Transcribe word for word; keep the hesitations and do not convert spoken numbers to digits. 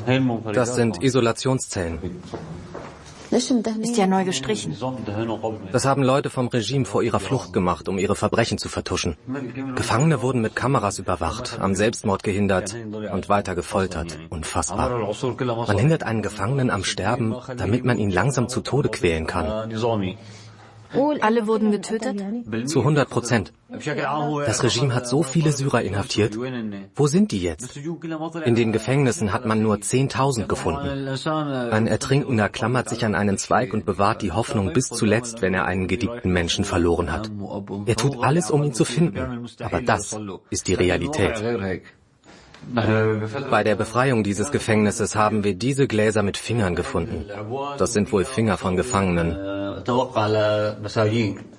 Das sind Isolationszellen. Ist ja neu gestrichen. Das haben Leute vom Regime vor ihrer Flucht gemacht, um ihre Verbrechen zu vertuschen. Gefangene wurden mit Kameras überwacht, am Selbstmord gehindert und weiter gefoltert. Unfassbar. Man hindert einen Gefangenen am Sterben, damit man ihn langsam zu Tode quälen kann. Alle wurden getötet? Zu hundert Prozent. Das Regime hat so viele Syrer inhaftiert. Wo sind die jetzt? In den Gefängnissen hat man nur zehntausend gefunden. Ein Ertrinkender klammert sich an einen Zweig und bewahrt die Hoffnung bis zuletzt, wenn er einen geliebten Menschen verloren hat. Er tut alles, um ihn zu finden. Aber das ist die Realität. Bei der Befreiung dieses Gefängnisses haben wir diese Gläser mit Fingern gefunden. Das sind wohl Finger von Gefangenen.